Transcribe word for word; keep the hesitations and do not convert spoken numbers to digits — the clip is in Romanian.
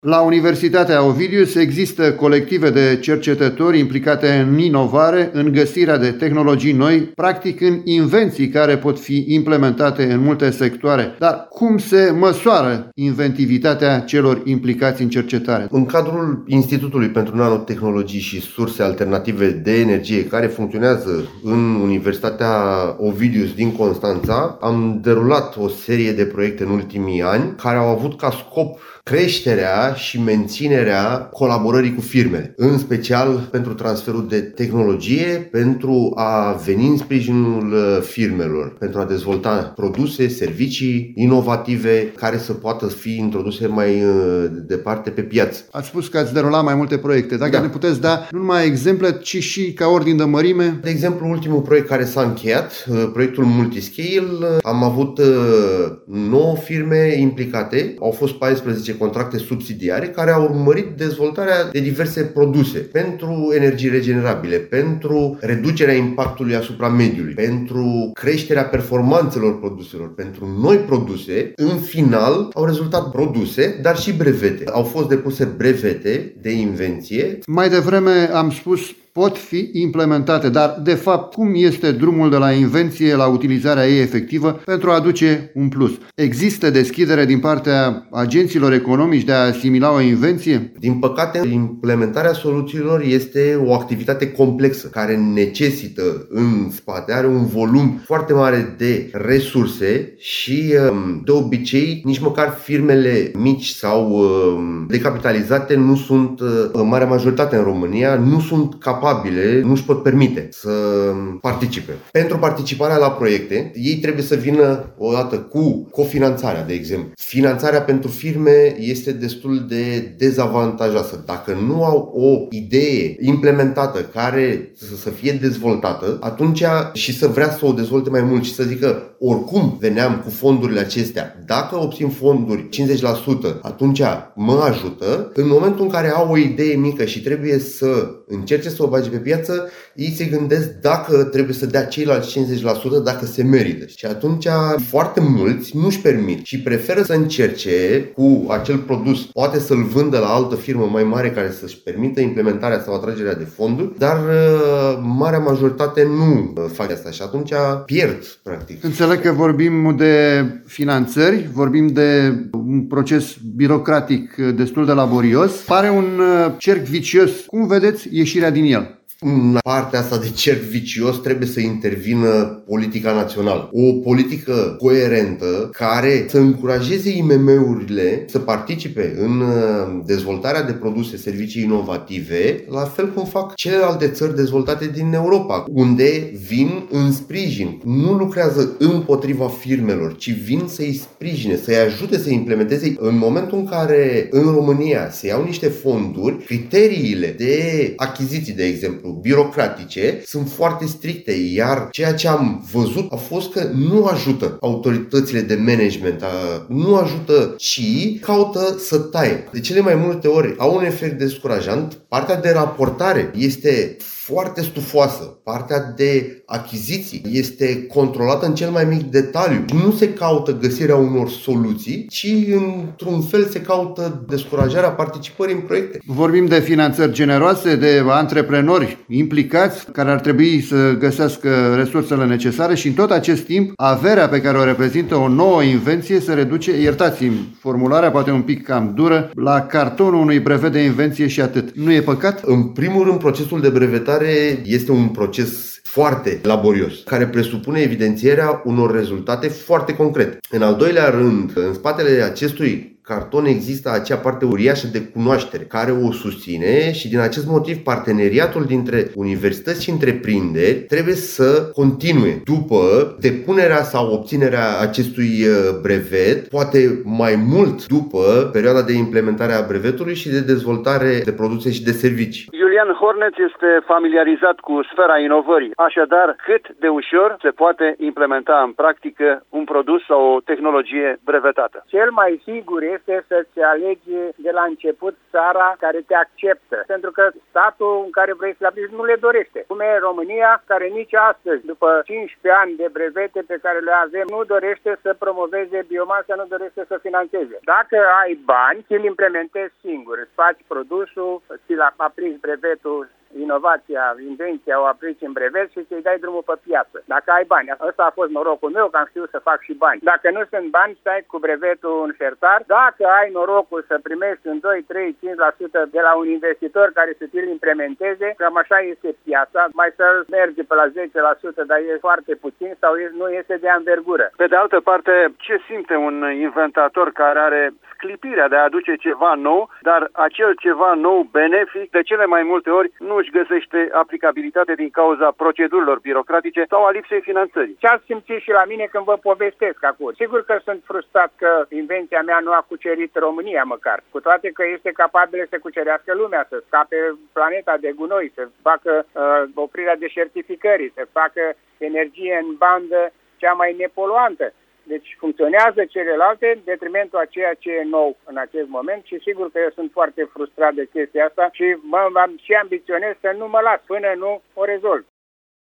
La Universitatea Ovidius există colective de cercetători implicate în inovare, în găsirea de tehnologii noi, practic în invenții care pot fi implementate în multe sectoare. Dar cum se măsoară inventivitatea celor implicați în cercetare? În cadrul Institutului pentru Nanotehnologii și Surse Alternative de Energie, care funcționează în Universitatea Ovidius din Constanța, am derulat o serie de proiecte în ultimii ani care au avut ca scop creșterea și menținerea colaborării cu firmele, în special pentru transferul de tehnologie, pentru a veni în sprijinul firmelor, pentru a dezvolta produse, servicii inovative care să poată fi introduse mai departe pe piață. Ați spus că ați derulat mai multe proiecte. Dacă da. ne puteți da nu numai exemple, ci și ca ordin de mărime? De exemplu, ultimul proiect care s-a încheiat, proiectul Multiscale, am avut nouă firme implicate, au fost paisprezece contracte subsidiare care au urmărit dezvoltarea de diverse produse pentru energii regenerabile, pentru reducerea impactului asupra mediului, pentru creșterea performanțelor produselor, pentru noi produse. În final au rezultat produse, dar și brevete. Au fost depuse brevete de invenție. Mai devreme am spus pot fi implementate, dar de fapt cum este drumul de la invenție la utilizarea ei efectivă pentru a aduce un plus? Există deschidere din partea agenților economici de a asimila o invenție? Din păcate, implementarea soluțiilor este o activitate complexă care necesită în spate, are un volum foarte mare de resurse și de obicei nici măcar firmele mici sau decapitalizate nu sunt, în marea majoritate în România, nu sunt capabile capabile, nu își pot permite să participe. Pentru participarea la proiecte, ei trebuie să vină odată cu cofinanțarea, de exemplu. Finanțarea pentru firme este destul de dezavantajoasă. Dacă nu au o idee implementată care să fie dezvoltată, atunci și să vrea să o dezvolte mai mult și să zică oricum veneam cu fondurile acestea, dacă obțin fonduri cincizeci la sută, atunci mă ajută. În momentul în care au o idee mică și trebuie să încerce să o bage pe piață, ei se gândesc dacă trebuie să dea ceilalți cincizeci la sută, dacă se merită. Și atunci foarte mulți nu-și permit și preferă să încerce cu acel produs, poate să-l vândă la altă firmă mai mare care să-și permită implementarea sau atragerea de fonduri, dar marea majoritate nu fac asta și atunci pierd, practic. Înțeleg că vorbim de finanțări, vorbim de un proces birocratic destul de laborios. Pare un cerc vicios. Cum vedeți ieșirea din el? În partea asta de cerc vicios trebuie să intervină politica națională. O politică coerentă care să încurajeze I M M-urile să participe în dezvoltarea de produse, servicii inovative, la fel cum fac celelalte țări dezvoltate din Europa, unde vin în sprijin. Nu lucrează împotriva firmelor, ci vin să-i sprijine, să-i ajute să implementeze. În momentul în care în România se iau niște fonduri, criteriile de achiziții, de exemplu, birocratice, sunt foarte stricte, iar ceea ce am văzut a fost că nu ajută autoritățile de management, nu ajută și caută să taie. De cele mai multe ori au un efect descurajant. Partea de raportare este foarte stufoasă. Partea de achiziții este controlată în cel mai mic detaliu. Nu se caută găsirea unor soluții, ci într-un fel se caută descurajarea participării în proiecte. Vorbim de finanțări generoase, de antreprenori implicați care ar trebui să găsească resursele necesare și în tot acest timp averea pe care o reprezintă o nouă invenție se reduce, iertați-mi formularea, poate un pic cam dură, la cartonul unui brevet de invenție și atât. Nu e păcat? În primul rând, procesul de brevetare este un proces foarte laborios, care presupune evidențierea unor rezultate foarte concrete. În al doilea rând, în spatele acestui carton există acea parte uriașă de cunoaștere care o susține și din acest motiv parteneriatul dintre universități și întreprinderi trebuie să continue după depunerea sau obținerea acestui brevet, poate mai mult după perioada de implementare a brevetului și de dezvoltare de produse și de servicii. Iulian Horneț este familiarizat cu sfera inovării. Așadar, cât de ușor se poate implementa în practică un produs sau o tehnologie brevetată? Cel mai sigur este să-ți alegi de la început țara care te acceptă, pentru că statul în care vrei să le aplici nu le dorește. Cum e România, care nici astăzi, după cincisprezece ani de brevete pe care le avem, nu dorește să promoveze biomasa, nu dorește să finanțeze. Dacă ai bani, ți-l implementezi singur, îți faci produsul, ți-l aplici brevetul, inovația, invenția o aplici în brevet și ți-i dai drumul pe piață. Dacă ai bani, ăsta a fost norocul meu, că am știut să fac și bani. Dacă nu sunt bani, stai cu brevetul în sertar. Dacă ai norocul să primești un doi, trei, cinci la sută de la un investitor care să ți-l implementeze, cam așa este piața, mai să merge pe la zece la sută, dar e foarte puțin sau nu este de anvergură. Pe de altă parte, ce simte un inventator care are sclipirea de a aduce ceva nou, dar acel ceva nou benefic de cele mai multe ori nu își găsește aplicabilitate din cauza procedurilor birocratice sau a lipsei finanțării? Ce ați simțit și la mine când vă povestesc acum? Sigur că sunt frustrat că invenția mea nu a cucerit România măcar, cu toate că este capabilă să cucerească lumea, să scape planeta de gunoi, să facă uh, oprirea deșertificării, să facă energie în bandă cea mai nepoluantă. Deci funcționează celelalte în detrimentul a ceea ce e nou în acest moment și sigur că eu sunt foarte frustrat de chestia asta și mă și ambiționez să nu mă las până nu o rezolv.